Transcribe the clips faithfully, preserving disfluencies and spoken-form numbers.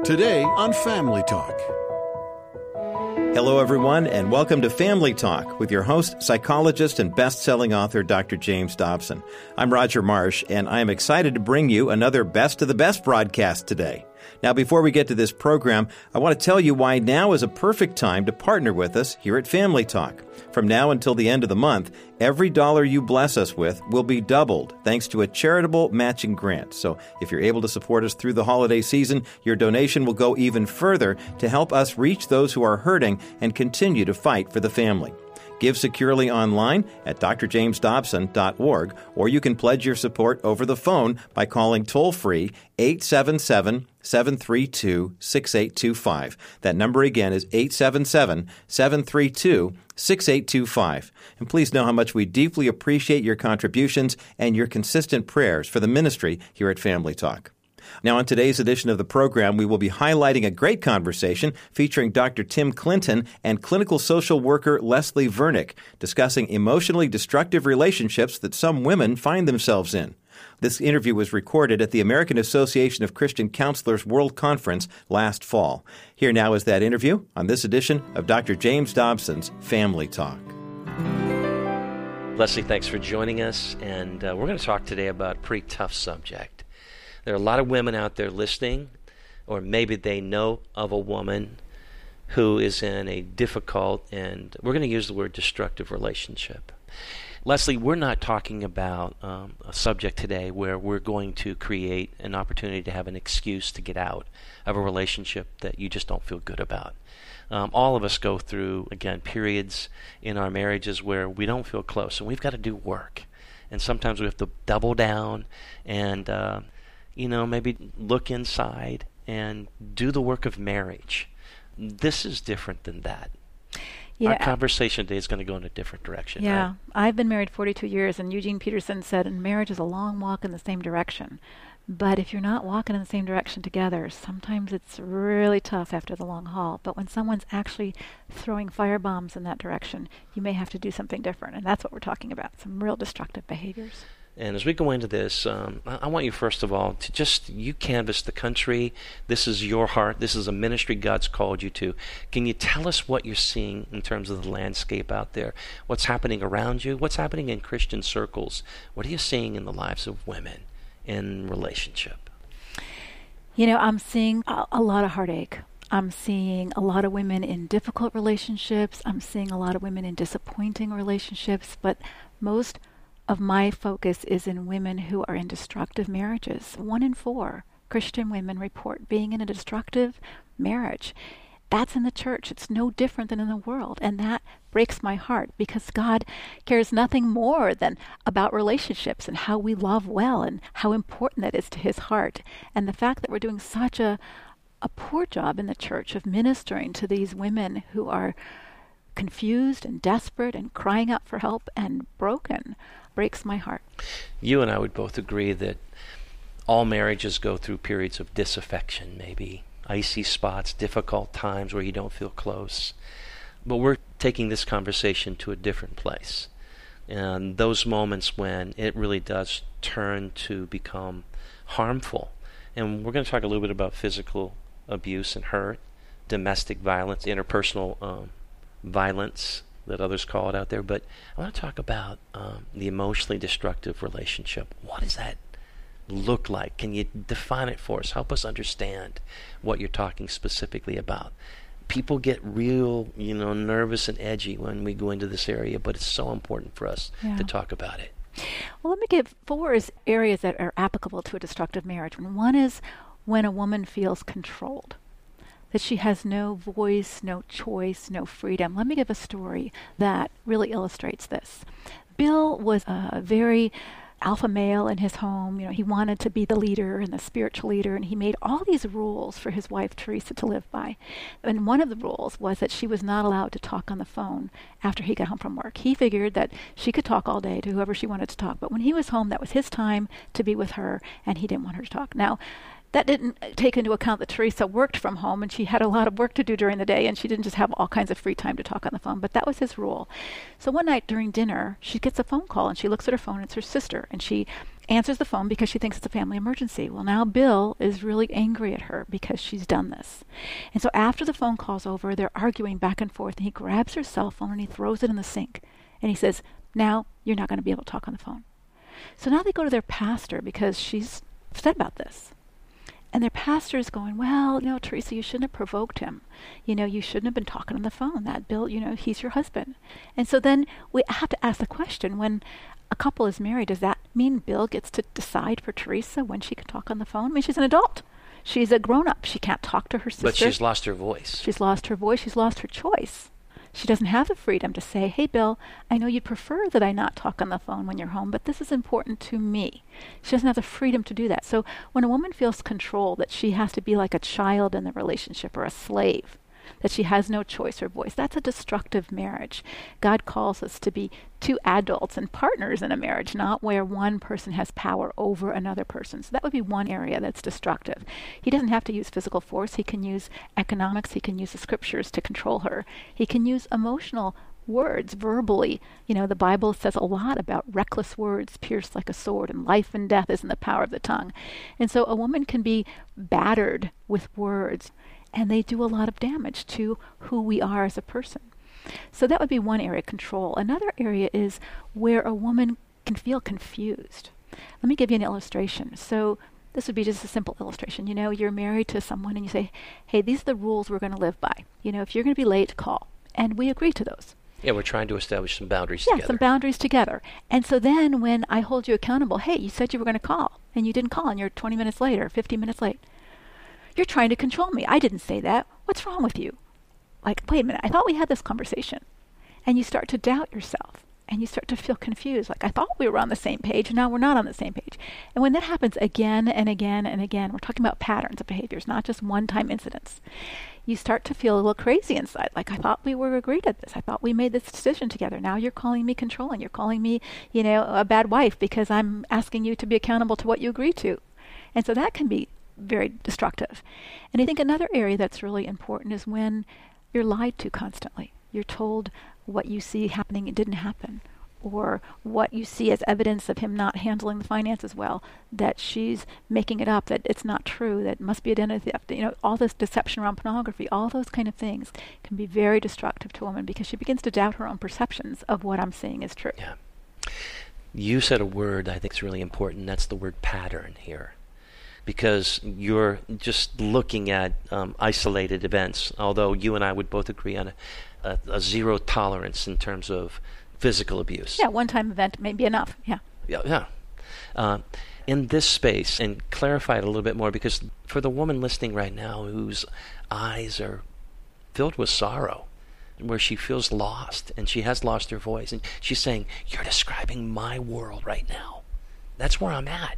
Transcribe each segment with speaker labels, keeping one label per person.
Speaker 1: Today on Family Talk.
Speaker 2: Hello, everyone, and welcome to Family Talk with your host, psychologist, and best-selling author, Doctor James Dobson. I'm Roger Marsh, and I am excited to bring you another Best of the Best broadcast today. Now, before we get to this program, I want to tell you why now is a perfect time to partner with us here at Family Talk. From now until the end of the month, every dollar you bless us with will be doubled thanks to a charitable matching grant. So if you're able to support us through the holiday season, your donation will go even further to help us reach those who are hurting and continue to fight for the family. Give securely online at d r james dobson dot org, or you can pledge your support over the phone by calling toll-free eight seven seven, seven three two, six eight two five. That number again is eight seven seven, seven three two, six eight two five. And please know how much we deeply appreciate your contributions and your consistent prayers for the ministry here at Family Talk. Now, on today's edition of the program, we will be highlighting a great conversation featuring Doctor Tim Clinton and clinical social worker Leslie Vernick, discussing emotionally destructive relationships that some women find themselves in. This interview was recorded at the American Association of Christian Counselors World Conference last fall. Here now is that interview on this edition of Doctor James Dobson's Family Talk.
Speaker 3: Leslie, thanks for joining us, and uh, we're going to talk today about a pretty tough subject. There are a lot of women out there listening, or maybe they know of a woman who is in a difficult, and we're going to use the word destructive relationship. Leslie, we're not talking about um, a subject today where we're going to create an opportunity to have an excuse to get out of a relationship that you just don't feel good about. Um, all of us go through, again, periods in our marriages where we don't feel close, and we've got to do work. And sometimes we have to double down and uh, you know, maybe look inside and do the work of marriage. This is different than that. Yeah. Our conversation today is going to go in a different direction.
Speaker 4: Yeah.
Speaker 3: Right?
Speaker 4: I've been married forty-two years, and Eugene Peterson said, and marriage is a long walk in the same direction. But if you're not walking in the same direction together, sometimes it's really tough after the long haul. But when someone's actually throwing firebombs in that direction, you may have to do something different. And that's what we're talking about, some real destructive behaviors.
Speaker 3: And as we go into this, um, I, I want you, first of all, to just, you canvass the country. This is your heart. This is a ministry God's called you to. Can you tell us what you're seeing in terms of the landscape out there? What's happening around you? What's happening in Christian circles? What are you seeing in the lives of women in relationship?
Speaker 4: You know, I'm seeing a, a lot of heartache. I'm seeing a lot of women in difficult relationships. I'm seeing a lot of women in disappointing relationships. But most of my focus is in women who are in destructive marriages. One in four Christian women report being in a destructive marriage. That's in the church. It's no different than in the world. And that breaks my heart, because God cares nothing more than about relationships and how we love well and how important that is to his heart. And the fact that we're doing such a, a poor job in the church of ministering to these women who are confused and desperate and crying out for help and broken breaks my heart.
Speaker 3: You and I would both agree that all marriages go through periods of disaffection, maybe icy spots, difficult times where you don't feel close. But we're taking this conversation to a different place. And those moments when it really does turn to become harmful. And we're going to talk a little bit about physical abuse and hurt, domestic violence, interpersonal um, violence that others call it out there. But I want to talk about um, the emotionally destructive relationship. What does that look like? Can you define it for us? Help us understand what you're talking specifically about. People get real, you know, nervous and edgy when we go into this area, but it's so important for us yeah. to talk about it.
Speaker 4: Well, let me give four areas that are applicable to a destructive marriage. One is when a woman feels controlled, that she has no voice, no choice, no freedom. Let me give a story that really illustrates this. Bill was a very alpha male in his home. You know, he wanted to be the leader and the spiritual leader, and he made all these rules for his wife, Teresa, to live by. And one of the rules was that she was not allowed to talk on the phone after he got home from work. He figured that she could talk all day to whoever she wanted to talk, but when he was home, that was his time to be with her, and he didn't want her to talk. Now, that didn't take into account that Teresa worked from home, and she had a lot of work to do during the day, and she didn't just have all kinds of free time to talk on the phone, but that was his rule. So one night during dinner, she gets a phone call, and she looks at her phone, and it's her sister, and she answers the phone because she thinks it's a family emergency. Well, now Bill is really angry at her because she's done this. And so after the phone call's over, they're arguing back and forth, and he grabs her cell phone and he throws it in the sink. And he says, now you're not going to be able to talk on the phone. So now they go to their pastor because she's upset about this. And their pastor is going, well, you know, Teresa, you shouldn't have provoked him. You know, you shouldn't have been talking on the phone. That Bill, you know, he's your husband. And so then we have to ask the question, when a couple is married, does that mean Bill gets to decide for Teresa when she can talk on the phone? I mean, she's an adult. She's a grown-up. She can't talk to her sister.
Speaker 3: But she's lost her voice.
Speaker 4: She's lost her voice. She's lost her choice. She doesn't have the freedom to say, hey, Bill, I know you'd prefer that I not talk on the phone when you're home, but this is important to me. She doesn't have the freedom to do that. So when a woman feels control, that she has to be like a child in the relationship or a slave, that she has no choice or voice, that's a destructive marriage. God calls us to be two adults and partners in a marriage, not where one person has power over another person. So that would be one area that's destructive. He doesn't have to use physical force. He can use economics. He can use the scriptures to control her. He can use emotional words verbally. You know, the Bible says a lot about reckless words pierced like a sword, and life and death is in the power of the tongue. And so a woman can be battered with words, and they do a lot of damage to who we are as a person. So that would be one area, control. Another area is where a woman can feel confused. Let me give you an illustration. So this would be just a simple illustration. You know, you're married to someone and you say, hey, these are the rules we're going to live by. You know, if you're going to be late, call. And we agree to those.
Speaker 3: Yeah, we're trying to establish some boundaries
Speaker 4: yeah,
Speaker 3: together.
Speaker 4: Yeah, some boundaries together. And so then when I hold you accountable, hey, you said you were going to call, and you didn't call, and you're twenty minutes late or fifteen minutes late. You're trying to control me. I didn't say that. What's wrong with you? Like, wait a minute, I thought we had this conversation. And you start to doubt yourself. And you start to feel confused. Like, I thought we were on the same page, and now we're not on the same page. And when that happens again and again and again, we're talking about patterns of behaviors, not just one-time incidents. You start to feel a little crazy inside. Like, I thought we were agreed at this. I thought we made this decision together. Now you're calling me controlling. You're calling me, you know, a bad wife because I'm asking you to be accountable to what you agreed to. And so that can be very destructive. And I think another area that's really important is when you're lied to constantly. You're told what you see happening, it didn't happen, or what you see as evidence of him not handling the finances well, that she's making it up, that it's not true, that it must be identity theft. You know, all this deception around pornography, all those kind of things can be very destructive to a woman because she begins to doubt her own perceptions of what I'm saying is true.
Speaker 3: Yeah. You said a word I think is really important. That's the word pattern here. Because you're just looking at um, isolated events, although you and I would both agree on a, a, a zero tolerance in terms of physical abuse.
Speaker 4: Yeah, one-time event may be enough, yeah.
Speaker 3: Yeah, yeah. Uh, in this space, and clarify it a little bit more, because for the woman listening right now whose eyes are filled with sorrow, where she feels lost, and she has lost her voice, and she's saying, you're describing my world right now. That's where I'm at.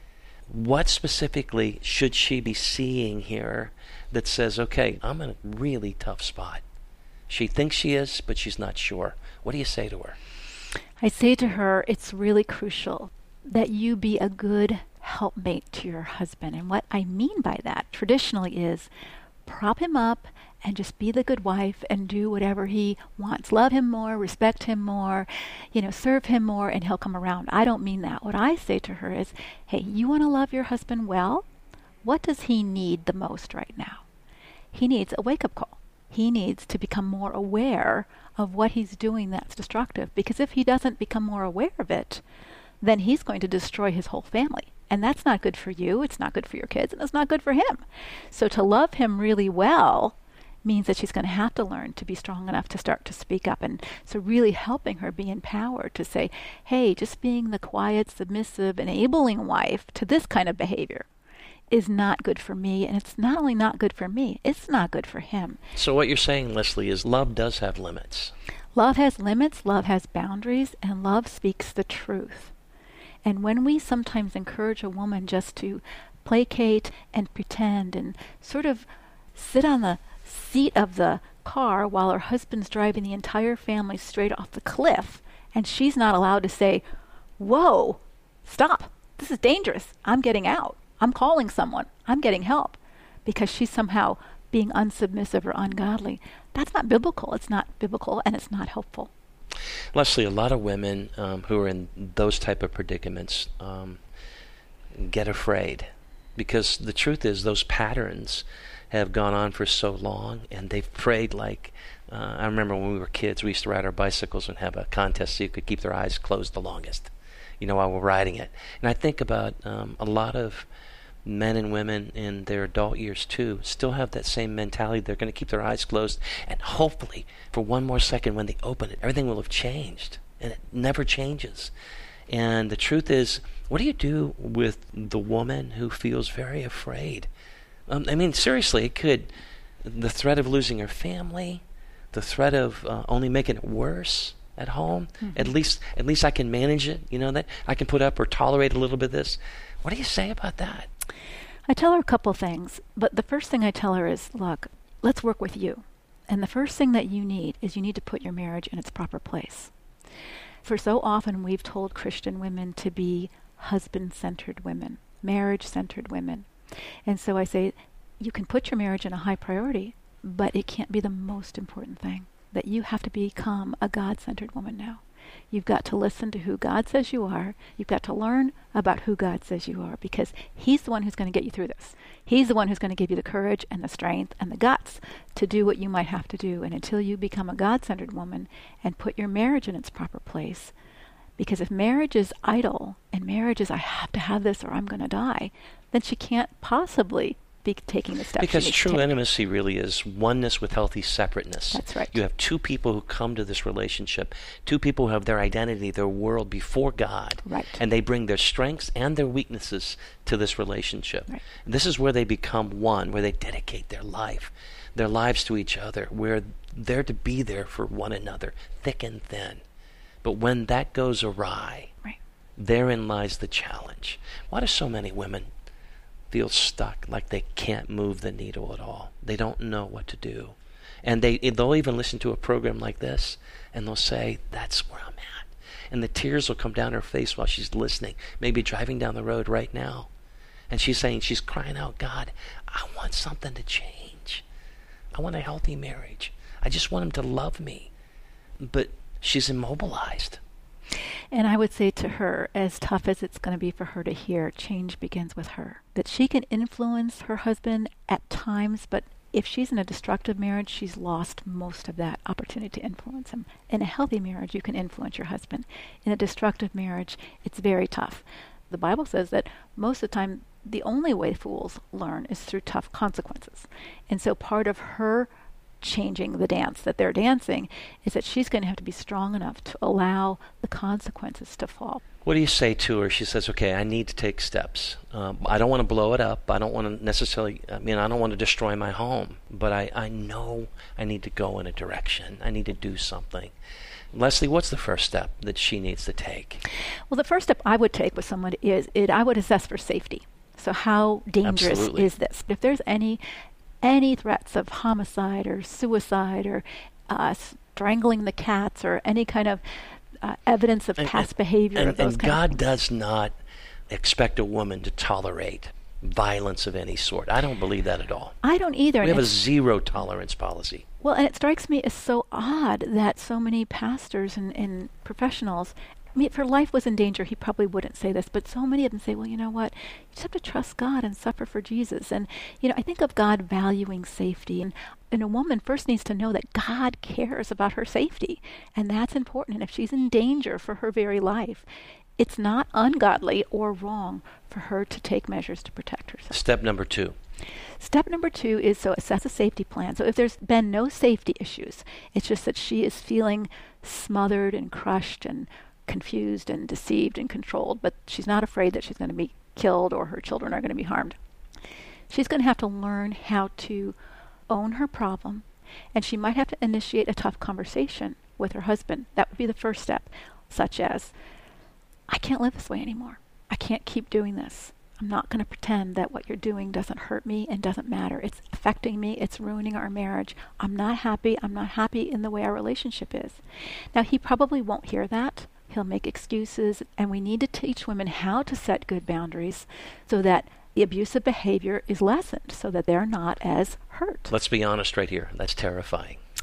Speaker 3: What specifically should she be seeing here that says, okay, I'm in a really tough spot? She thinks she is, but she's not sure. What do you say to her?
Speaker 4: I say to her, it's really crucial that you be a good helpmate to your husband. And what I mean by that traditionally is prop him up and just be the good wife and do whatever he wants. Love him more, respect him more, you know, serve him more, and he'll come around. I don't mean that. What I say to her is, hey, you want to love your husband well? What does he need the most right now? He needs a wake-up call. He needs to become more aware of what he's doing that's destructive. Because if he doesn't become more aware of it, then he's going to destroy his whole family. And that's not good for you, it's not good for your kids, and it's not good for him. So to love him really well means that she's going to have to learn to be strong enough to start to speak up. And so really helping her be empowered to say, hey, just being the quiet, submissive, enabling wife to this kind of behavior is not good for me. And it's not only not good for me, it's not good for him.
Speaker 3: So what you're saying, Leslie, is love does have limits.
Speaker 4: Love has limits, love has boundaries, and love speaks the truth. And when we sometimes encourage a woman just to placate and pretend and sort of sit on the seat of the car while her husband's driving the entire family straight off the cliff, and she's not allowed to say, whoa, stop, this is dangerous, I'm getting out, I'm calling someone, I'm getting help, because she's somehow being unsubmissive or ungodly. That's not biblical. It's not biblical, and it's not helpful.
Speaker 3: Leslie, a lot of women um, who are in those type of predicaments, um, get afraid. Because the truth is those patterns have gone on for so long, and they've prayed like, uh, I remember when we were kids, we used to ride our bicycles and have a contest so you could keep their eyes closed the longest, you know, while we're riding it. And I think about um, a lot of men and women in their adult years too still have that same mentality. They're going to keep their eyes closed, and hopefully for one more second when they open it, everything will have changed. And it never changes. And the truth is, what do you do with the woman who feels very afraid? Um, I mean, seriously, it could, the threat of losing her family, the threat of uh, only making it worse at home. Mm-hmm. At least, at least I can manage it. You know, that I can put up or tolerate a little bit of this. What do you say about that?
Speaker 4: I tell her a couple things, but the first thing I tell her is, look, let's work with you. And the first thing that you need is you need to put your marriage in its proper place. For so often we've told Christian women to be husband-centered women, marriage-centered women. And so I say, you can put your marriage in a high priority, but it can't be the most important thing. That you have to become a God-centered woman now. You've got to listen to who God says you are. You've got to learn about who God says you are, because He's the one who's going to get you through this. He's the one who's going to give you the courage and the strength and the guts to do what you might have to do. And until you become a God-centered woman and put your marriage in its proper place, because if marriage is idle and marriage is, I have to have this or I'm going to die, then she can't possibly be taking the steps.
Speaker 3: Because true intimacy really is oneness with healthy separateness.
Speaker 4: That's right.
Speaker 3: You have two people who come to this relationship, two people who have their identity, their world before God.
Speaker 4: Right.
Speaker 3: And they bring their strengths and their weaknesses to this relationship.
Speaker 4: Right.
Speaker 3: This is where they become one, where they dedicate their life, their lives to each other, where they're to be there for one another, thick and thin. But when that goes awry,
Speaker 4: right,
Speaker 3: therein lies the challenge. Why do so many women feel stuck, like they can't move the needle at all? They don't know what to do. And they, they'll even listen to a program like this, and they'll say, that's where I'm at. And the tears will come down her face while she's listening, maybe driving down the road right now. And she's saying, she's crying out, God, I want something to change. I want a healthy marriage. I just want him to love me. But she's immobilized.
Speaker 4: And I would say to her, as tough as it's going to be for her to hear, change begins with her. That she can influence her husband at times, but if she's in a destructive marriage, she's lost most of that opportunity to influence him. In a healthy marriage, you can influence your husband. In a destructive marriage, it's very tough. The Bible says that most of the time, the only way fools learn is through tough consequences. And so part of her changing the dance that they're dancing is that she's going to have to be strong enough to allow the consequences to fall.
Speaker 3: What do you say to her? She says, okay, I need to take steps. Um, I don't want to blow it up. I don't want to necessarily, I mean, I don't want to destroy my home, but I, I know I need to go in a direction. I need to do something. Leslie, what's the first step that she needs to take?
Speaker 4: Well, the first step I would take with someone is it, I would assess for safety. So how dangerous
Speaker 3: Absolutely.
Speaker 4: is this? If there's any any threats of homicide or suicide or uh, strangling the cats or any kind of uh, evidence of
Speaker 3: and,
Speaker 4: past
Speaker 3: and,
Speaker 4: behavior.
Speaker 3: And,
Speaker 4: of those
Speaker 3: and
Speaker 4: kind
Speaker 3: God
Speaker 4: of
Speaker 3: does not expect a woman to tolerate violence of any sort. I don't believe that at all.
Speaker 4: I don't either.
Speaker 3: We
Speaker 4: and
Speaker 3: have a zero tolerance policy.
Speaker 4: Well, and it strikes me as so odd that so many pastors and, and professionals, I mean, if her life was in danger, he probably wouldn't say this, but so many of them say, well, you know what, you just have to trust God and suffer for Jesus. And, you know, I think of God valuing safety, and, and a woman first needs to know that God cares about her safety, and that's important. And if she's in danger for her very life, it's not ungodly or wrong for her to take measures to protect herself.
Speaker 3: Step number two.
Speaker 4: Step number two is so assess a safety plan. So if there's been no safety issues, it's just that she is feeling smothered and crushed and confused and deceived and controlled, but she's not afraid that she's going to be killed or her children are going to be harmed. She's going to have to learn how to own her problem, and she might have to initiate a tough conversation with her husband. That would be the first step, such as, I can't live this way anymore. I can't keep doing this. I'm not going to pretend that what you're doing doesn't hurt me and doesn't matter. It's affecting me. It's ruining our marriage. I'm not happy. I'm not happy in the way our relationship is. Now, he probably won't hear that. He'll make excuses, and we need to teach women how to set good boundaries so that the abusive behavior is lessened, so that they're not as hurt.
Speaker 3: Let's be honest right here. That's terrifying.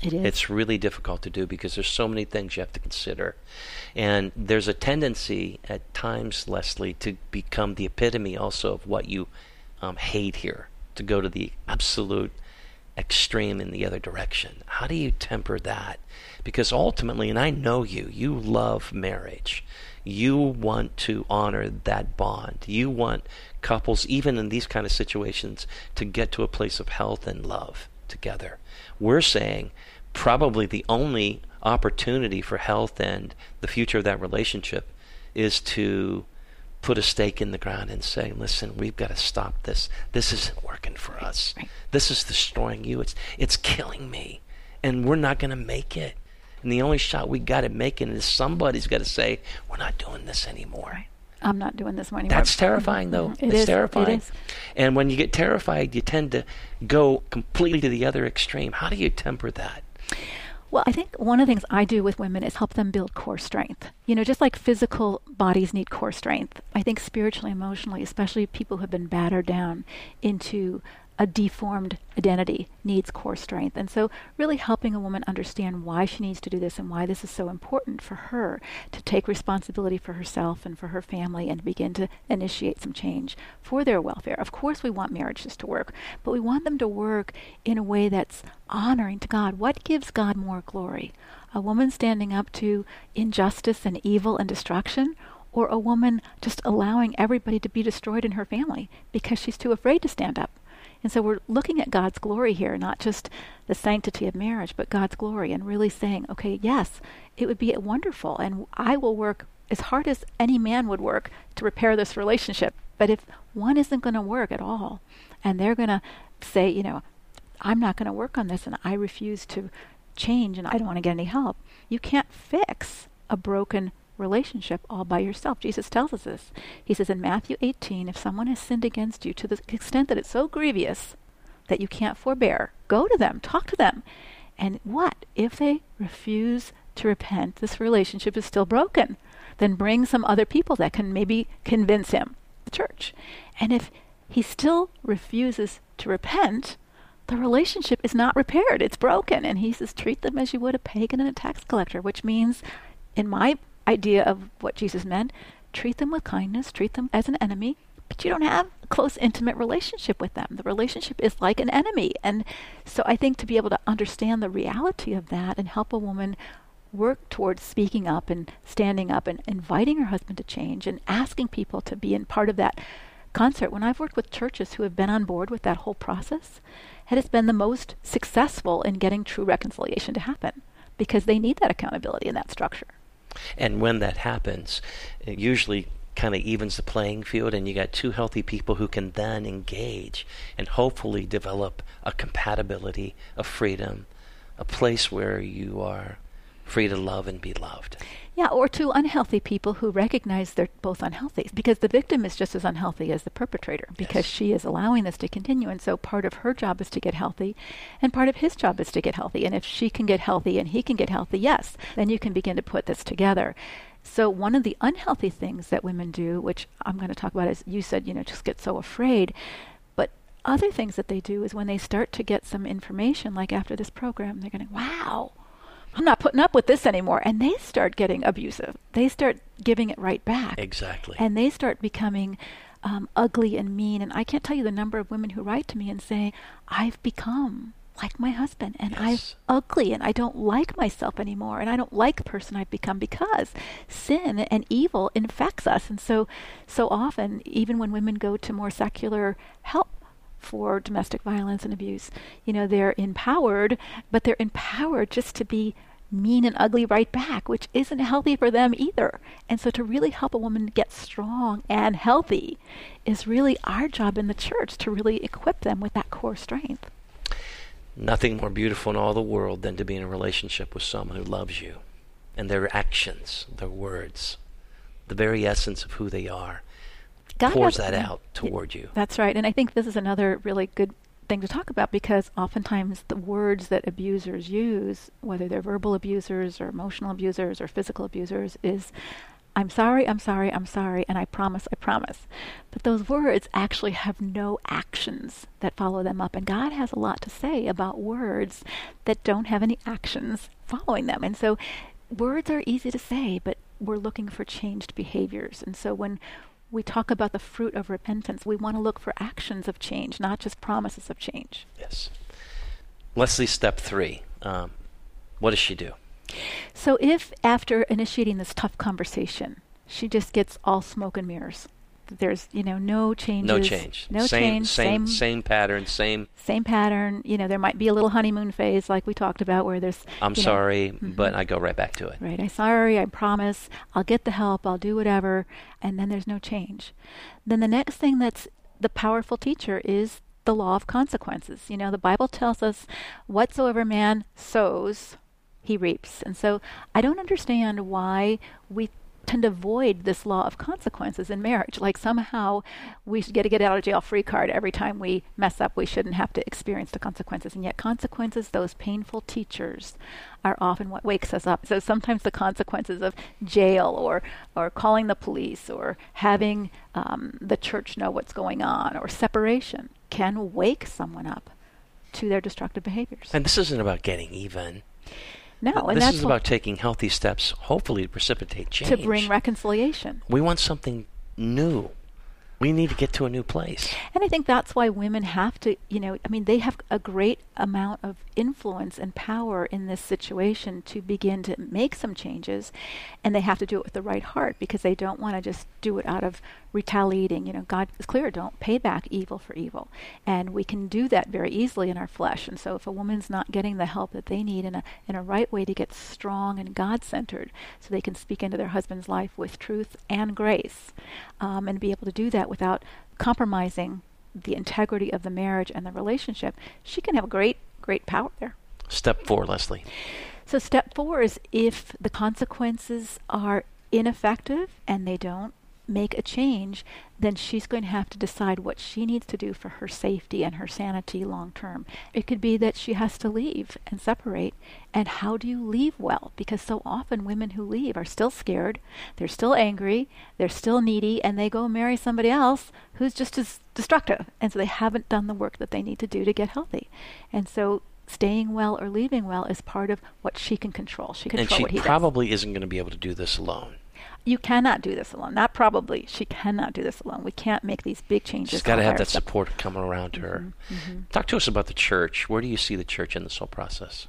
Speaker 4: It is.
Speaker 3: It's really difficult to do because there's so many things you have to consider. And there's a tendency at times, Leslie, to become the epitome also of what you um, hate here, to go to the absolute extreme in the other direction. How do you temper that? Because ultimately, and I know you, you love marriage. You want to honor that bond. You want couples, even in these kind of situations, to get to a place of health and love together. We're saying probably the only opportunity for health and the future of that relationship is to put a stake in the ground and say, listen, we've got to stop this. This isn't working for us.
Speaker 4: Right.
Speaker 3: This is destroying you. It's it's killing me. And we're not going to make it. And the only shot we got at making it is somebody's got to say, we're not doing this anymore.
Speaker 4: Right. I'm not doing this anymore.
Speaker 3: That's terrifying, though.
Speaker 4: Mm-hmm. It
Speaker 3: it's
Speaker 4: is.
Speaker 3: terrifying.
Speaker 4: It is.
Speaker 3: And when you get terrified, you tend to go completely to the other extreme. How do you temper that?
Speaker 4: Well, I think one of the things I do with women is help them build core strength. You know, just like physical bodies need core strength, I think spiritually, emotionally, especially people who have been battered down into a deformed identity needs core strength. And so really helping a woman understand why she needs to do this and why this is so important for her to take responsibility for herself and for her family and begin to initiate some change for their welfare. Of course we want marriages to work, but we want them to work in a way that's honoring to God. What gives God more glory? A woman standing up to injustice and evil and destruction, or a woman just allowing everybody to be destroyed in her family because she's too afraid to stand up? And so we're looking at God's glory here, not just the sanctity of marriage, but God's glory, and really saying, okay, yes, it would be wonderful, and I will work as hard as any man would work to repair this relationship. But if one isn't going to work at all, and they're going to say, you know, I'm not going to work on this, and I refuse to change, and I don't want to get any help, you can't fix a broken relationship all by yourself. Jesus tells us this. He says in Matthew eighteen, if someone has sinned against you to the extent that it's so grievous that you can't forbear, go to them, talk to them. And what? If they refuse to repent, this relationship is still broken. Then bring some other people that can maybe convince him, the church. And if he still refuses to repent, the relationship is not repaired. It's broken. And he says, treat them as you would a pagan and a tax collector, which means, in my idea of what Jesus meant, treat them with kindness, treat them as an enemy, but you don't have a close, intimate relationship with them. The relationship is like an enemy. And so I think to be able to understand the reality of that and help a woman work towards speaking up and standing up and inviting her husband to change and asking people to be in part of that concert. When I've worked with churches who have been on board with that whole process, it has been the most successful in getting true reconciliation to happen because they need that accountability and that structure.
Speaker 3: And when that happens, it usually kind of evens the playing field, and you got two healthy people who can then engage and hopefully develop a compatibility, a freedom, a place where you are free to love and be loved.
Speaker 4: Yeah, or two unhealthy people who recognize they're both unhealthy, because the victim is just as unhealthy as the perpetrator, because yes. she is allowing this to continue. And so part of her job is to get healthy, and part of his job is to get healthy. And if she can get healthy and he can get healthy, yes, then you can begin to put this together. So one of the unhealthy things that women do, which I'm going to talk about, is you said, you know, just get so afraid. But other things that they do is when they start to get some information, like after this program, they're going, wow, I'm not putting up with this anymore. And they start getting abusive. They start giving it right back.
Speaker 3: Exactly.
Speaker 4: And they start becoming um, ugly and mean. And I can't tell you the number of women who write to me and say, I've become like my husband, and
Speaker 3: yes.
Speaker 4: I'm ugly, and I don't like myself anymore, and I don't like the person I've become, because sin and evil infects us. And so, so often, even when women go to more secular help for domestic violence and abuse, you know, they're empowered, but they're empowered just to be mean and ugly right back, which isn't healthy for them either. And so to really help a woman get strong and healthy is really our job in the church, to really equip them with that core strength.
Speaker 3: Nothing more beautiful in all the world than to be in a relationship with someone who loves you, and their actions, their words, the very essence of who they are, God pours that out toward you.
Speaker 4: That's right. And I think this is another really good thing to talk about, because oftentimes the words that abusers use, whether they're verbal abusers or emotional abusers or physical abusers, is I'm sorry, I'm sorry, I'm sorry, and I promise, I promise. But those words actually have no actions that follow them up. And God has a lot to say about words that don't have any actions following them. And so words are easy to say, but we're looking for changed behaviors. And so when we talk about the fruit of repentance, we want to look for actions of change, not just promises of change.
Speaker 3: Yes. Leslie, step three. Um, what does she do?
Speaker 4: So if after initiating this tough conversation, she just gets all smoke and mirrors, there's, you know, no changes.
Speaker 3: No change.
Speaker 4: No
Speaker 3: same,
Speaker 4: change.
Speaker 3: Same,
Speaker 4: Same,
Speaker 3: same pattern, same.
Speaker 4: Same pattern. You know, there might be a little honeymoon phase like we talked about where there's...
Speaker 3: I'm sorry, know, mm-hmm. but I go right back to it.
Speaker 4: Right. I'm sorry, I promise, I'll get the help, I'll do whatever, and then there's no change. Then the next thing that's the powerful teacher is the law of consequences. You know, the Bible tells us whatsoever man sows, he reaps. And so I don't understand why we tend to avoid this law of consequences in marriage. Like somehow we should get a get out of jail free card every time we mess up. We shouldn't have to experience the consequences. And yet consequences, those painful teachers, are often what wakes us up. So sometimes the consequences of jail or or calling the police or having um, the church know what's going on or separation can wake someone up to their destructive behaviors.
Speaker 3: And this isn't about getting even.
Speaker 4: No, and
Speaker 3: this
Speaker 4: that's
Speaker 3: is about taking healthy steps, hopefully to precipitate change.
Speaker 4: To bring reconciliation.
Speaker 3: We want something new. We need to get to a new place.
Speaker 4: And I think that's why women have to, you know, I mean, they have a great amount of influence and power in this situation to begin to make some changes. And they have to do it with the right heart because they don't want to just do it out of retaliating. You know, God is clear, don't pay back evil for evil. And we can do that very easily in our flesh. And so if a woman's not getting the help that they need in a in a right way to get strong and God-centered so they can speak into their husband's life with truth and grace, um, and be able to do that without compromising the integrity of the marriage and the relationship, she can have a great, great power there.
Speaker 3: Step four, Leslie.
Speaker 4: So step four is if the consequences are ineffective and they don't make a change, then she's going to have to decide what she needs to do for her safety and her sanity long term. It could be that she has to leave and separate. And how do you leave well? Because so often women who leave are still scared, they're still angry, they're still needy, and they go marry somebody else who's just as destructive. And so they haven't done the work that they need to do to get healthy. And so staying well or leaving well is part of what she can control. She can control what he does.
Speaker 3: And she probably isn't going to be able to do this alone.
Speaker 4: You cannot do this alone. Not probably. She cannot do this alone. We can't make these big changes.
Speaker 3: She's got to have that support coming around to her.
Speaker 4: Mm-hmm, mm-hmm.
Speaker 3: Talk to us about the church. Where do you see the church in this whole process?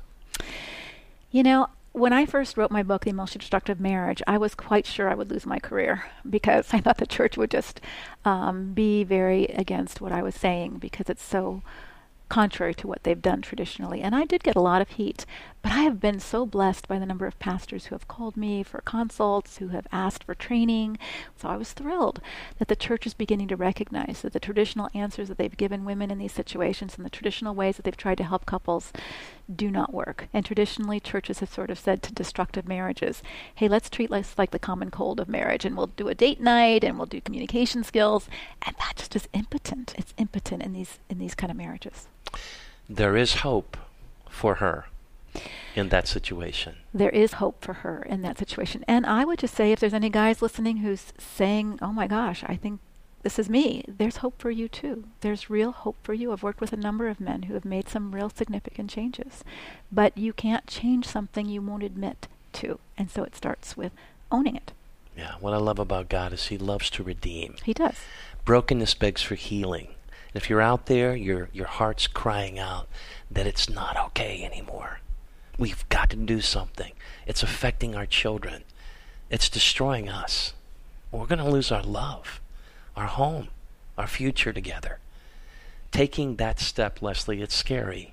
Speaker 4: You know, when I first wrote my book, The Emotionally Destructive Marriage, I was quite sure I would lose my career because I thought the church would just um, be very against what I was saying because it's so contrary to what they've done traditionally. And I did get a lot of heat, but I have been so blessed by the number of pastors who have called me for consults, who have asked for training. So I was thrilled that the church is beginning to recognize that the traditional answers that they've given women in these situations and the traditional ways that they've tried to help couples do not work. And traditionally, churches have sort of said to destructive marriages, hey, let's treat this like the common cold of marriage, and we'll do a date night, and we'll do communication skills. And that just is impotent. It's impotent in these in these kind of marriages.
Speaker 3: There is hope for her in that situation.
Speaker 4: There is hope for her in that situation. And I would just say, if there's any guys listening who's saying, oh my gosh, I think this is me, there's hope for you too. There's real hope for you. I've worked with a number of men who have made some real significant changes. But you can't change something you won't admit to. And so it starts with owning it.
Speaker 3: Yeah, what I love about God is he loves to redeem.
Speaker 4: He does.
Speaker 3: Brokenness begs for healing. If you're out there, your your heart's crying out that it's not okay anymore. We've got to do something. It's affecting our children. It's destroying us. We're going to lose our love, our home, our future together. Taking that step, Leslie, it's scary,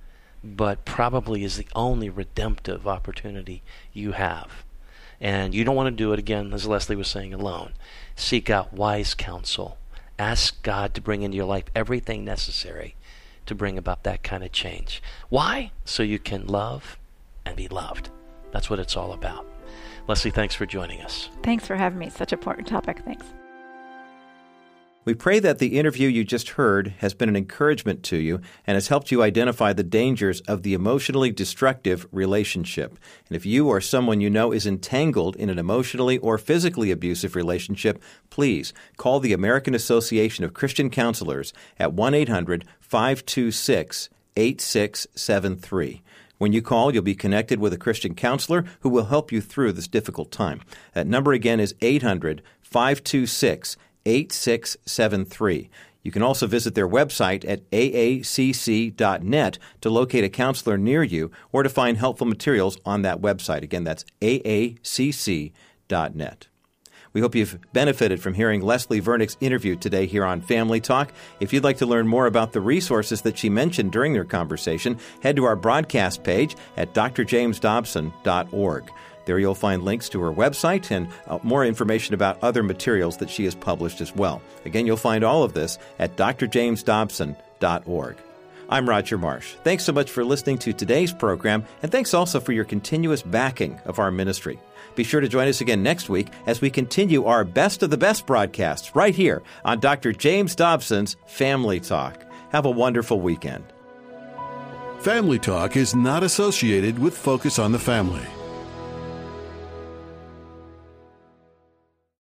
Speaker 3: but probably is the only redemptive opportunity you have. And you don't want to do it, again, as Leslie was saying, alone. Seek out wise counsel. Ask God to bring into your life everything necessary to bring about that kind of change. Why? So you can love and be loved. That's what it's all about. Leslie, thanks for joining us.
Speaker 4: Thanks for having me. Such an important topic. Thanks.
Speaker 2: We pray that the interview you just heard has been an encouragement to you and has helped you identify the dangers of the emotionally destructive relationship. And if you or someone you know is entangled in an emotionally or physically abusive relationship, please call the American Association of Christian Counselors at one eight hundred five two six eight six seven three. When you call, you'll be connected with a Christian counselor who will help you through this difficult time. That number again is eight hundred five two six eight six seven three. You can also visit their website at A A C C dot net to locate a counselor near you or to find helpful materials on that website. Again, that's A A C C dot net. We hope you've benefited from hearing Leslie Vernick's interview today here on Family Talk. If you'd like to learn more about the resources that she mentioned during their conversation, head to our broadcast page at d r james dobson dot org. There you'll find links to her website and uh, more information about other materials that she has published as well. Again, you'll find all of this at d r james dobson dot org. I'm Roger Marsh. Thanks so much for listening to today's program, and thanks also for your continuous backing of our ministry. Be sure to join us again next week as we continue our Best of the Best broadcasts right here on Doctor James Dobson's Family Talk. Have a wonderful weekend.
Speaker 1: Family Talk is not associated with Focus on the Family.